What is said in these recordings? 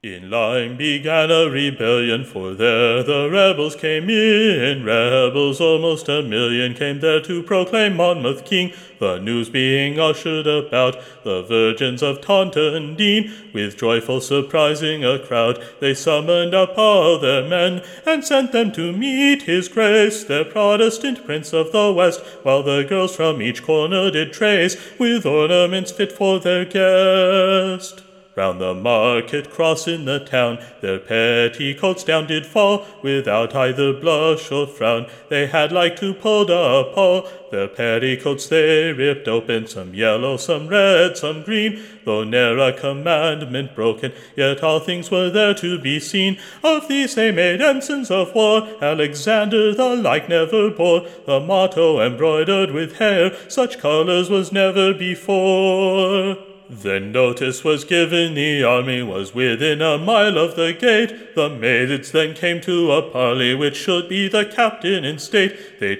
In Lyme began a rebellion, for there the rebels came in. Rebels almost 1,000,000 came there to proclaim Monmouth king. The news being ushered about, the virgins of Taunton Dean, with joyful surprising a crowd, they summoned up all their men, and sent them to meet his grace, their Protestant prince of the west, while the girls from each corner did trace, with ornaments fit for their guest. Round the market cross in the town, their petticoats down did fall, without either blush or frown. They had like to pulled up all. Their petticoats they ripped open, some yellow, some red, some green. Though ne'er a commandment broken, yet all things were there to be seen. Of these they made ensigns of war, Alexander the like never bore. The motto embroidered with hair, such colours was never before. Then notice was given the army was within a mile of the gate. The maids then came to a parley which should be the captain in state. They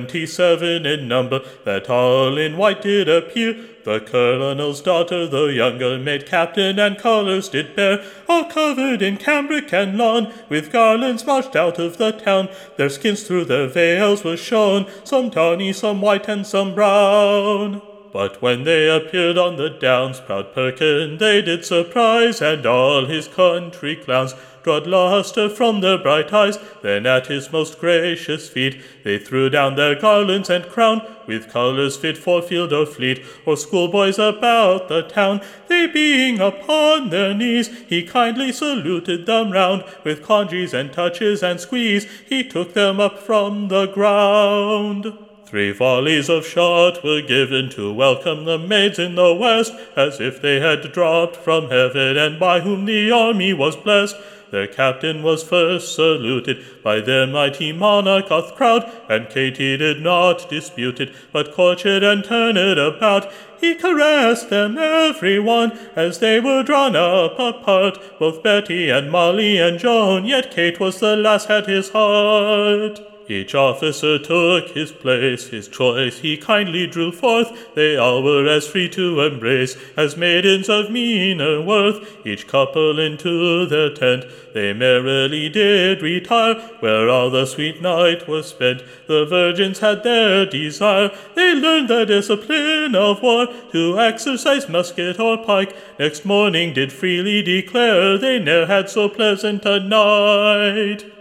27 in number, that all in white did appear. The colonel's daughter, the younger maid, captain and colours did bear, all covered in cambric and lawn, with garlands marched out of the town. Their skins through their veils were shown, some tawny, some white, and some brown. But when they appeared on the downs, proud Perkin they did surprise, and all his country clowns drawed lustre from their bright eyes. Then at his most gracious feet they threw down their garlands and crown, with colours fit for field or fleet, or schoolboys about the town. They being upon their knees, he kindly saluted them round, with congees and touches and squeeze, he took them up from the ground. 3 volleys of shot were given to welcome the maids in the west, as if they had dropped from heaven, and by whom the army was blessed. Their captain was first saluted by their mighty monarch doth crowd, and Katie did not dispute it, but courted and turned about. He caressed them every one, as they were drawn up apart, both Betty and Molly and Joan, yet Kate was the last had his heart. Each officer took his place, his choice he kindly drew forth. They all were as free to embrace as maidens of meaner worth. Each couple into their tent they merrily did retire, where all the sweet night was spent. The virgins had their desire. They learned the discipline of war, to exercise musket or pike. Next morning did freely declare they ne'er had so pleasant a night.